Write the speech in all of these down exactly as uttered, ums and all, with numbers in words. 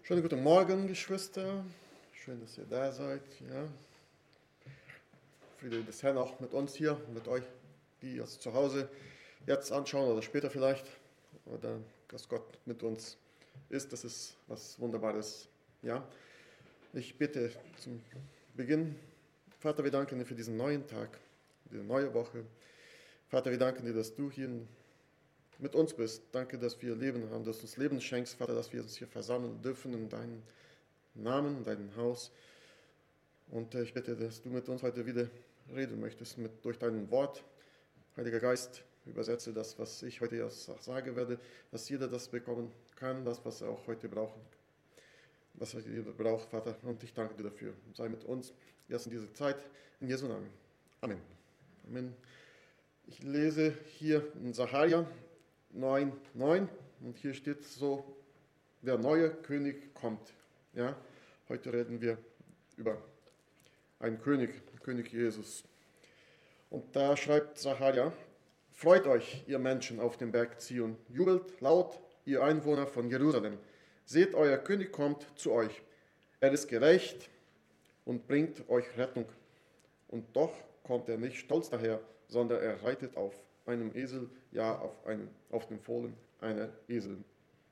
Schönen guten Morgen, Geschwister. Schön, dass ihr da seid. Ja. Friede des Herrn auch mit uns hier, mit euch, die es zu Hause jetzt anschauen oder später vielleicht. Oder dass Gott mit uns ist, das ist was Wunderbares. Ja. Ich bitte zum Beginn, Vater, wir danken dir für diesen neuen Tag, diese neue Woche. Vater, wir danken dir, dass du hier mit uns bist. Danke, dass wir Leben haben, dass du uns Leben schenkst, Vater, dass wir uns hier versammeln dürfen in deinem Namen, in deinem Haus. Und ich bitte, dass du mit uns heute wieder reden möchtest, mit, durch dein Wort. Heiliger Geist, übersetze das, was ich heute sagen werde, dass jeder das bekommen kann, das, was er auch heute braucht. Was er braucht, Vater. Und ich danke dir dafür. Sei mit uns jetzt in dieser Zeit, in Jesu Namen. Amen. Amen. Ich lese hier in Sacharja neun, neun und hier steht so, der neue König kommt. Ja, heute reden wir über einen König, König Jesus. Und da schreibt Sacharja, freut euch, ihr Menschen auf dem Berg Zion, jubelt laut, ihr Einwohner von Jerusalem. Seht, euer König kommt zu euch. Er ist gerecht und bringt euch Rettung. Und doch kommt er nicht stolz daher, sondern er reitet auf einem Esel, ja, auf, einem, auf dem Fohlen einer Eselin.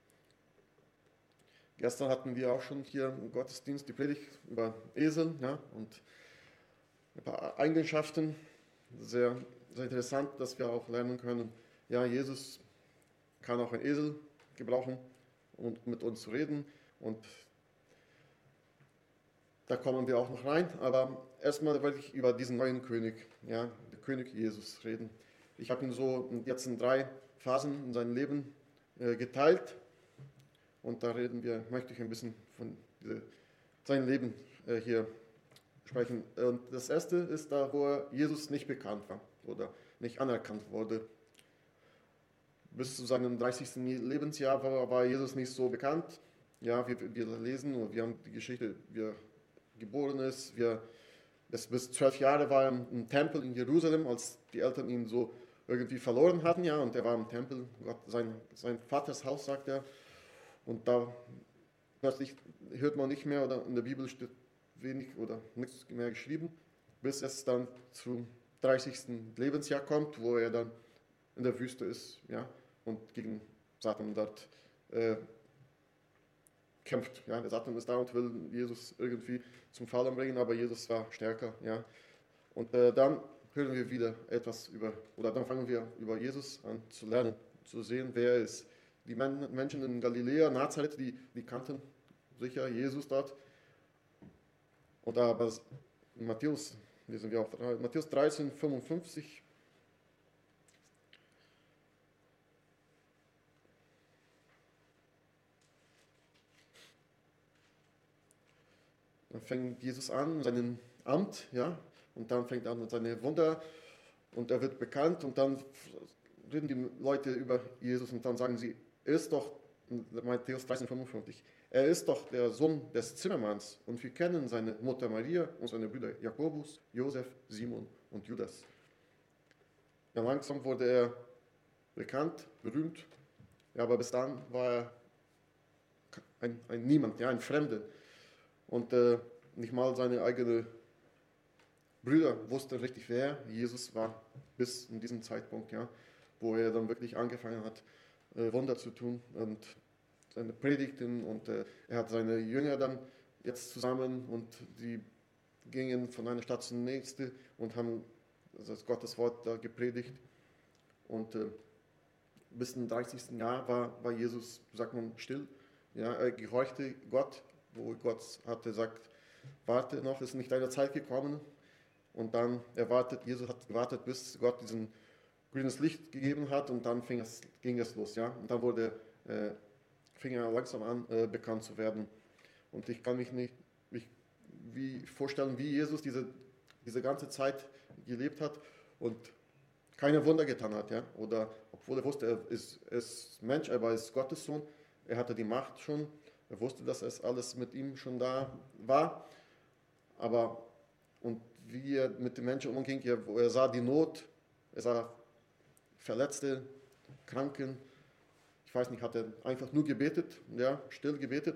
Gestern hatten wir auch schon hier im Gottesdienst die Predigt über Esel, ja, und ein paar Eigenschaften. Sehr, sehr interessant, dass wir auch lernen können, ja, Jesus kann auch einen Esel gebrauchen und mit uns reden. Und da kommen wir auch noch rein. Aber erstmal werde ich über diesen neuen König, ja, den König Jesus reden. Ich habe ihn so jetzt in drei Phasen in seinem Leben äh, geteilt. Und da reden wir, möchte ich ein bisschen von diese, seinem Leben äh, hier sprechen. Und das erste ist da, wo Jesus nicht bekannt war oder nicht anerkannt wurde. Bis zu seinem dreißigsten Lebensjahr war, war Jesus nicht so bekannt. Ja, wir, wir lesen und wir haben die Geschichte, wie er geboren ist. Wir, bis, bis zwölf Jahre war er im, im Tempel in Jerusalem, als die Eltern ihn so irgendwie verloren hatten. Ja, und er war im Tempel, Gott, sein, sein Vaters Haus, sagt er. Und da plötzlich hört man nicht mehr, oder in der Bibel steht wenig oder nichts mehr geschrieben, bis es dann zum dreißigsten Lebensjahr kommt, wo er dann in der Wüste ist, ja, und gegen Satan dort äh, kämpft. Ja. Der Satan ist da und will Jesus irgendwie zum Fallen bringen, aber Jesus war stärker. Ja. Und äh, dann hören wir wieder etwas über, oder dann fangen wir über Jesus an zu lernen, zu sehen, wer er ist. Die Menschen in Galiläa, Nazareth, die, die kannten sicher Jesus dort. Und aber in Matthäus, lesen wir auch, Matthäus dreizehn, fünfundfünfzig. Dann fängt Jesus an, sein Amt, ja, und dann fängt er an mit seinen Wunder und er wird bekannt und dann reden die Leute über Jesus und dann sagen sie, er ist doch, Matthäus dreizehn, fünfundfünfzig, er ist doch der Sohn des Zimmermanns und wir kennen seine Mutter Maria und seine Brüder Jakobus, Josef, Simon und Judas. Ja, langsam wurde er bekannt, berühmt, ja, aber bis dann war er ein, ein Niemand, ja, ein Fremder. Und äh, nicht mal seine eigenen Brüder wussten richtig, wer Jesus war, bis in diesem Zeitpunkt, ja, wo er dann wirklich angefangen hat, äh, Wunder zu tun und seine Predigten. Und äh, er hat seine Jünger dann jetzt zusammen und die gingen von einer Stadt zur nächsten und haben das Gottes Wort da gepredigt. Und äh, bis zum dreißigsten Jahr war, war Jesus, sagt man, still. Ja, er gehorchte Gott, wo Gott hatte gesagt, warte noch, ist nicht deine Zeit gekommen. Und dann erwartet, Jesus hat gewartet, bis Gott diesen grünes Licht gegeben hat und dann fing es, ging es los. Ja? Und dann wurde, äh, fing er langsam an, äh, bekannt zu werden. Und ich kann mich nicht mich, wie vorstellen, wie Jesus diese, diese ganze Zeit gelebt hat und keine Wunder getan hat. Ja? Oder obwohl er wusste, er ist, er ist Mensch, er war Gottes Sohn, er hatte die Macht schon, er wusste, dass es alles mit ihm schon da war. Aber und wie er mit den Menschen umging, er, er sah die Not, er sah Verletzte, Kranken. Ich weiß nicht, hat er einfach nur gebetet, ja, still gebetet und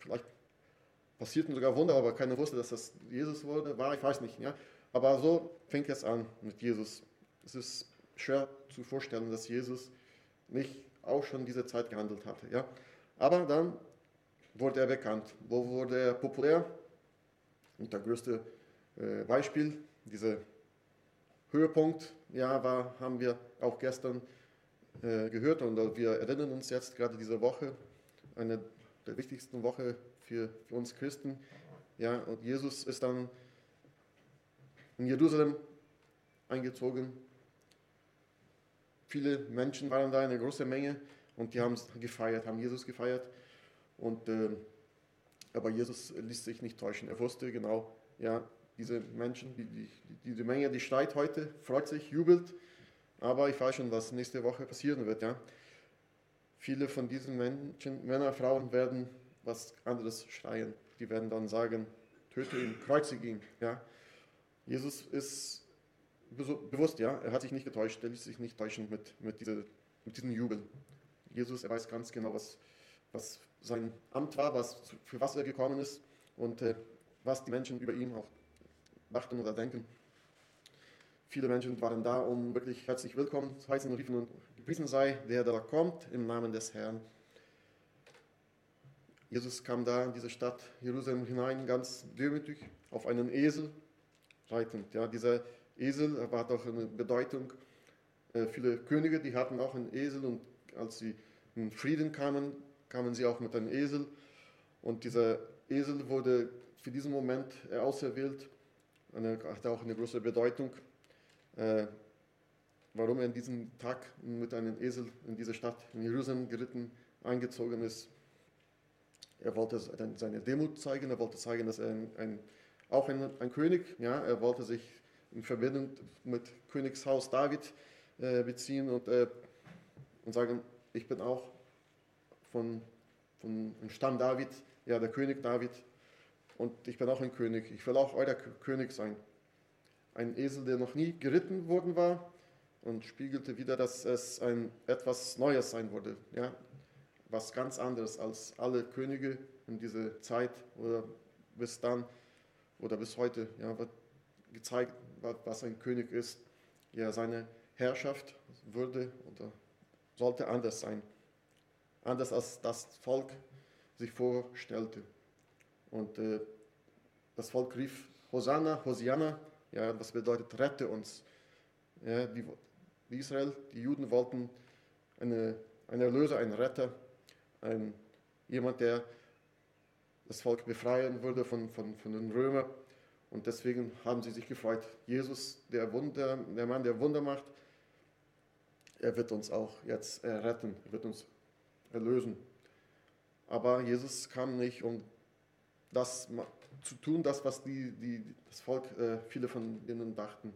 vielleicht passierten sogar Wunder, aber keiner wusste, dass das Jesus wurde, war, ich weiß nicht. Ja? Aber so fing es an mit Jesus. Es ist schwer zu vorstellen, dass Jesus nicht auch schon diese Zeit gehandelt hatte. Ja? Aber dann wurde er bekannt. Wo wurde er populär? Und das größte äh, Beispiel, dieser Höhepunkt, ja, war, haben wir auch gestern äh, gehört und wir erinnern uns jetzt gerade diese Woche, eine der wichtigsten Woche für, für uns Christen. Ja, und Jesus ist dann in Jerusalem eingezogen. Viele Menschen waren da, eine große Menge, und die haben gefeiert, haben Jesus gefeiert. Und, äh, aber Jesus ließ sich nicht täuschen. Er wusste genau, ja, diese Menschen, die, die, diese Menge, die schreit heute, freut sich, jubelt. Aber ich weiß schon, was nächste Woche passieren wird. Ja. Viele von diesen Menschen, Männer, Frauen, werden was anderes schreien. Die werden dann sagen, töte ihn, kreuzige ihn. Ja. Jesus ist bewusst, ja, er hat sich nicht getäuscht, er ließ sich nicht täuschen mit, mit, diese, mit diesem Jubel. Jesus, er weiß ganz genau, was, was sein Amt war, was, für was er gekommen ist und äh, was die Menschen über ihn auch dachten oder denken. Viele Menschen waren da, um wirklich herzlich willkommen zu heißen und riefen und gepriesen sei, der da kommt im Namen des Herrn. Jesus kam da in diese Stadt Jerusalem hinein, ganz demütig, auf einen Esel reitend. Ja, dieser Esel hat auch eine Bedeutung. Äh, viele Könige, die hatten auch einen Esel, und als sie in Frieden kamen, kamen sie auch mit einem Esel. Und dieser Esel wurde für diesen Moment auserwählt, eine, hatte auch eine große Bedeutung. Äh, warum er an diesem Tag mit einem Esel in diese Stadt in Jerusalem geritten eingezogen ist. Er wollte seine Demut zeigen, er wollte zeigen, dass er ein, ein, auch ein, ein König, ja, er wollte sich in Verbindung mit Königshaus David äh, beziehen und, äh, und sagen, ich bin auch von, von dem Stamm David, ja, der König David, und ich bin auch ein König, ich will auch euer König sein. Ein Esel, der noch nie geritten worden war, und spiegelte wieder, dass es ein etwas Neues sein würde, ja, was ganz anderes als alle Könige in dieser Zeit oder bis dann oder bis heute, ja, wird gezeigt, was ein König ist. Ja, seine Herrschaft würde oder sollte anders sein, anders als das Volk sich vorstellte. Und äh, das Volk rief Hosanna, Hosianna, ja, was bedeutet rette uns. Ja, die, die Israel, die Juden wollten eine, einen Erlöser, einen Retter, ein, jemand, der das Volk befreien würde von, von, von den Römern. Und deswegen haben sie sich gefreut. Jesus, der, Wunder, der Mann, der Wunder macht, er wird uns auch jetzt retten, er wird uns erlösen. Aber Jesus kam nicht, um das zu tun, das, was die, die, das Volk, äh, viele von denen dachten.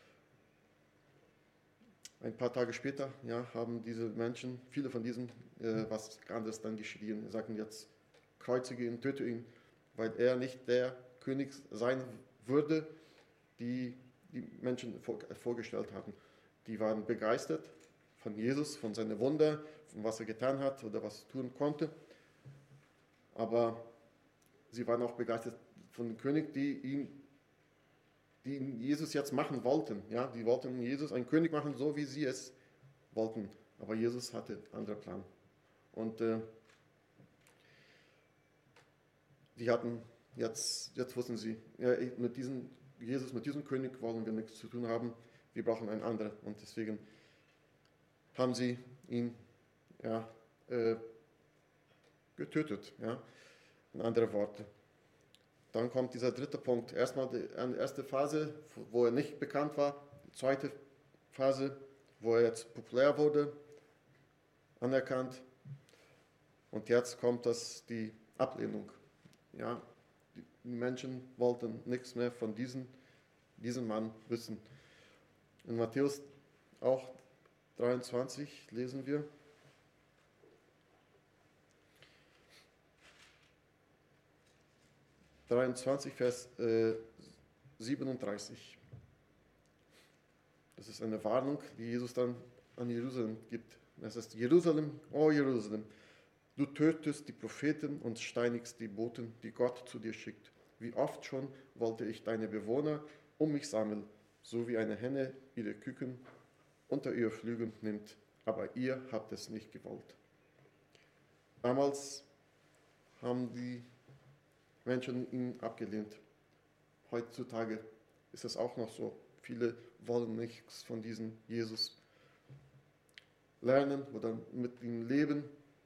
Ein paar Tage später, ja, haben diese Menschen, viele von diesen, äh, was anderes dann geschrien. Sie sagten jetzt, kreuzige ihn, töte ihn, weil er nicht der König sein würde, die die Menschen vor, vorgestellt hatten. Die waren begeistert von Jesus, von seinen Wunder, von was er getan hat oder was er tun konnte. Aber sie waren auch begeistert von dem König, die ihn die Jesus jetzt machen wollten. Ja, die wollten Jesus einen König machen, so wie sie es wollten. Aber Jesus hatte einen anderen Plan. Und äh, die hatten jetzt, jetzt wussten sie, ja, mit diesem Jesus, mit diesem König wollen wir nichts zu tun haben. Wir brauchen einen anderen. Und deswegen haben sie ihn ja, äh, getötet. Ja, in andere Worte. Dann kommt dieser dritte Punkt. Erstmal die erste Phase, wo er nicht bekannt war. Die zweite Phase, wo er jetzt populär wurde, anerkannt. Und jetzt kommt das, die Ablehnung. Ja, die Menschen wollten nichts mehr von diesem, diesem Mann wissen. In Matthäus auch dreiundzwanzig lesen wir. dreiundzwanzig, Vers äh, siebenunddreißig. Das ist eine Warnung, die Jesus dann an Jerusalem gibt. Es ist Jerusalem, oh Jerusalem, Du tötest die Propheten und steinigst die Boten, die Gott zu dir schickt. Wie oft schon wollte ich deine Bewohner um mich sammeln, so wie eine Henne ihre Küken unter ihr Flügel nimmt, aber ihr habt es nicht gewollt. Damals haben die Menschen ihn abgelehnt. Heutzutage ist es auch noch so. Viele wollen nichts von diesem Jesus lernen oder mit ihm leben.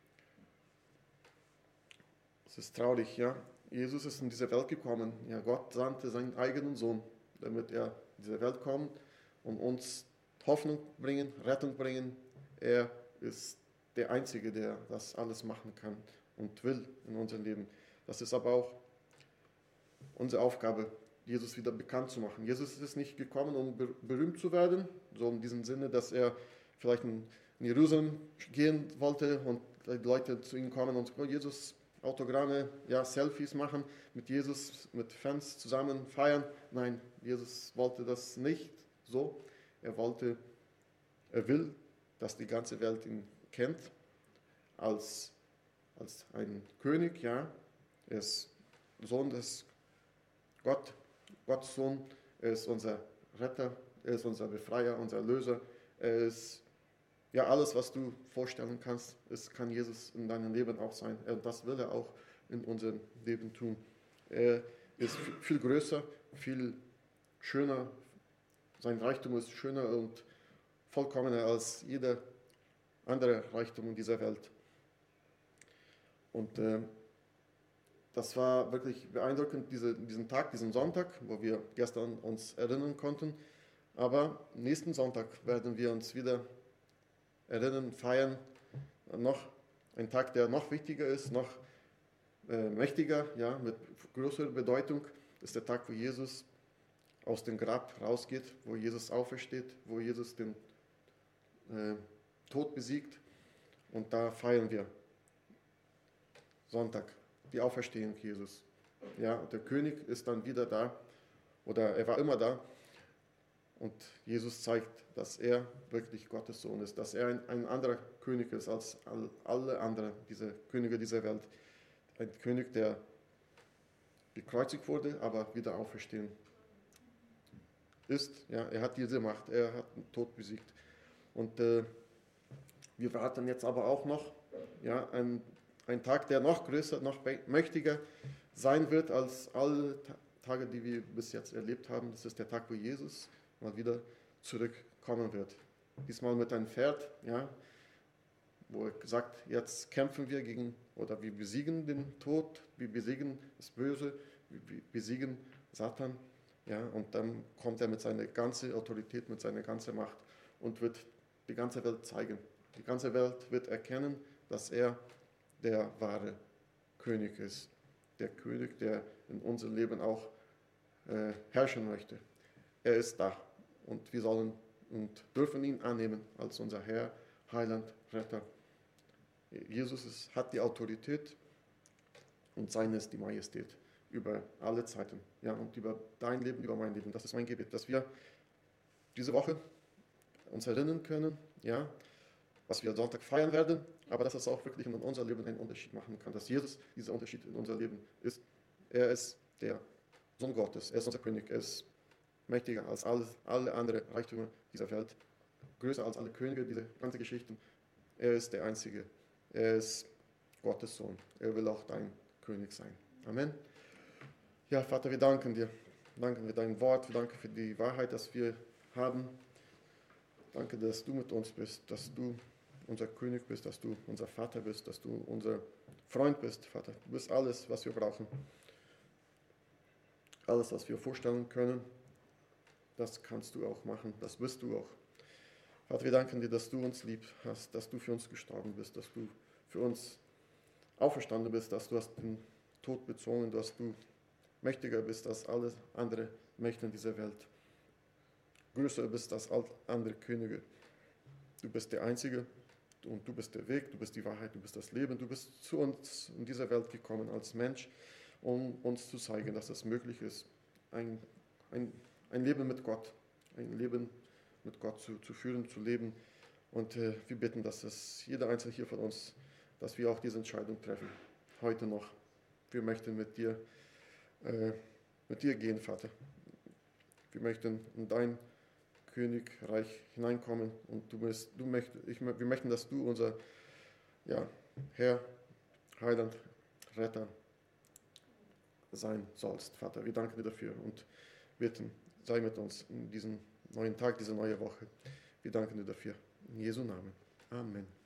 Es ist traurig, ja. Jesus ist in diese Welt gekommen. Ja, Gott sandte seinen eigenen Sohn, damit er in diese Welt kommt und uns Hoffnung bringen, Rettung bringen. Er ist der Einzige, der das alles machen kann und will in unserem Leben. Das ist aber auch unsere Aufgabe, Jesus wieder bekannt zu machen. Jesus ist nicht gekommen, um berühmt zu werden, so in diesem Sinne, dass er vielleicht in Jerusalem gehen wollte und die Leute zu ihm kommen und oh, Jesus Autogramme, ja, Selfies machen, mit Jesus, mit Fans zusammen feiern. Nein, Jesus wollte das nicht so. Er wollte, er will, dass die ganze Welt ihn kennt als, als ein König, ja. Er ist Sohn des Gott, Gottes Sohn, er ist unser Retter, er ist unser Befreier, unser Erlöser, er ist ja, alles, was du vorstellen kannst, es kann Jesus in deinem Leben auch sein. Und das will er auch in unserem Leben tun. Er ist viel größer, viel schöner. Sein Reichtum ist schöner und vollkommener als jeder andere Reichtum in dieser Welt. Und äh, das war wirklich beeindruckend, diese, diesen Tag, diesen Sonntag, wo wir gestern uns erinnern konnten. Aber nächsten Sonntag werden wir uns wieder erinnern, feiern, noch ein Tag, der noch wichtiger ist, noch äh, mächtiger, ja, mit größerer Bedeutung, ist der Tag, wo Jesus aus dem Grab rausgeht, wo Jesus aufersteht, wo Jesus den äh, Tod besiegt. Und da feiern wir Sonntag, die Auferstehung Jesus. Ja, der König ist dann wieder da, oder er war immer da. Und Jesus zeigt, dass er wirklich Gottes Sohn ist, dass er ein, ein anderer König ist als all, alle anderen, diese Könige dieser Welt. Ein König, der gekreuzigt wurde, aber wieder auferstehen ist. Ja, er hat diese Macht, er hat den Tod besiegt. Und äh, wir warten jetzt aber auch noch, ja, ein, ein Tag, der noch größer, noch mächtiger sein wird als alle Tage, die wir bis jetzt erlebt haben. Das ist der Tag, wo Jesus mal wieder zurückkommen wird. Diesmal mit einem Pferd, ja, wo er sagt, jetzt kämpfen wir gegen, oder wir besiegen den Tod, wir besiegen das Böse, wir besiegen Satan, ja, und dann kommt er mit seiner ganzen Autorität, mit seiner ganzen Macht und wird die ganze Welt zeigen. Die ganze Welt wird erkennen, dass er der wahre König ist. Der König, der in unserem Leben auch äh, herrschen möchte. Er ist da. Und wir sollen und dürfen ihn annehmen als unser Herr, Heiland, Retter. Jesus ist, hat die Autorität und seine ist die Majestät über alle Zeiten. Ja, und über dein Leben, über mein Leben. Das ist mein Gebet, dass wir diese Woche uns erinnern können, ja, was wir Sonntag feiern werden, aber dass es auch wirklich in unser Leben einen Unterschied machen kann. Dass Jesus dieser Unterschied in unser Leben ist. Er ist der Sohn Gottes, er ist unser König, er ist mächtiger als alles, alle anderen Reichtümer dieser Welt, größer als alle Könige, diese ganze Geschichten. Er ist der Einzige. Er ist Gottes Sohn. Er will auch dein König sein. Amen. Ja, Vater, wir danken dir. Danke für dein Wort. Wir danken für die Wahrheit, dass wir haben. Danke, dass du mit uns bist, dass du unser König bist, dass du unser Vater bist, dass du unser Freund bist, Vater. Du bist alles, was wir brauchen. Alles, was wir vorstellen können. Das kannst du auch machen, das bist du auch. Vater, wir danken dir, dass du uns lieb hast, dass du für uns gestorben bist, dass du für uns auferstanden bist, dass du hast den Tod bezwungen, dass du mächtiger bist als alle anderen Mächte in dieser Welt. Größer bist als alle anderen Könige. Du bist der Einzige und du bist der Weg, du bist die Wahrheit, du bist das Leben. Du bist zu uns in dieser Welt gekommen als Mensch, um uns zu zeigen, dass es möglich ist, ein, ein Ein Leben mit Gott, ein Leben mit Gott zu, zu führen, zu leben. Und äh, wir bitten, dass es jeder Einzelne hier von uns dass wir auch diese Entscheidung treffen. Heute noch. Wir möchten mit dir, äh, mit dir gehen, Vater. Wir möchten in dein Königreich hineinkommen und du bist, du möcht, ich, wir möchten, dass du unser ja, Herr, Heiland, Retter sein sollst, Vater. Wir danken dir dafür und bitten, sei mit uns in diesem neuen Tag, diese neue Woche. Wir danken dir dafür. In Jesu Namen. Amen.